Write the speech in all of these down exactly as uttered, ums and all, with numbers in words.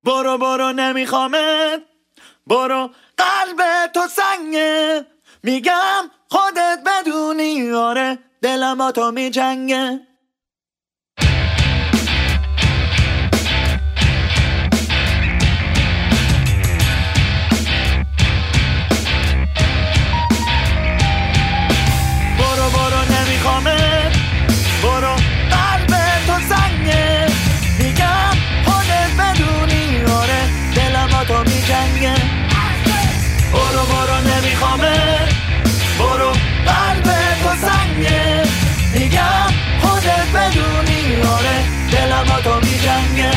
برو برو نمیخوامت، برو قلب تو سنگه، میگم خودت بدونی آره دلم با تو میجنگه. برو برو نمیخوامت، برو قلب تو سنگه، میگم خودت بدونی آره دلم با تو میجنگه. برو برو نمیخوامت، برو قلب تو سنگه، میگم خودت بدونی آره دلم با تو میجنگه.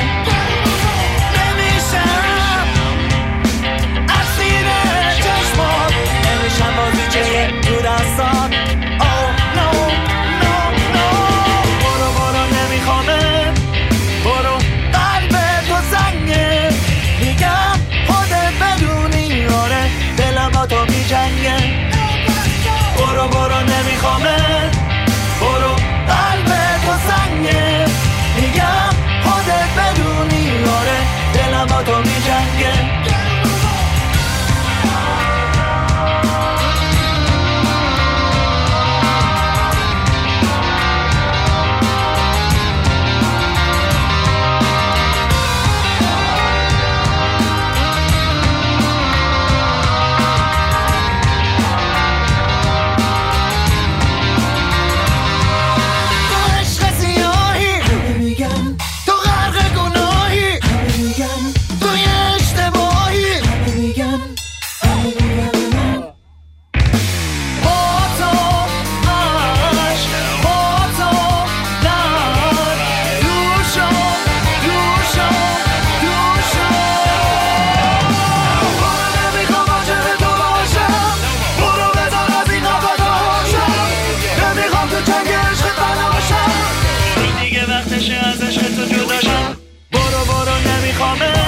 نمیشم اسیر چشمات، نمیشم بازیچه تو دستات. Oh no no no. برو برو نمیخوامت، برو قلب تو سنگه، میگم خودت بدونی آره دلم با تو میجنگه. برو برو نمیخوامت، برو قلب تو سنگه، میگم خودت بدونی آره دلم با تو میجنگه. ازش تو جدا شم. برو برو نمیخوامه،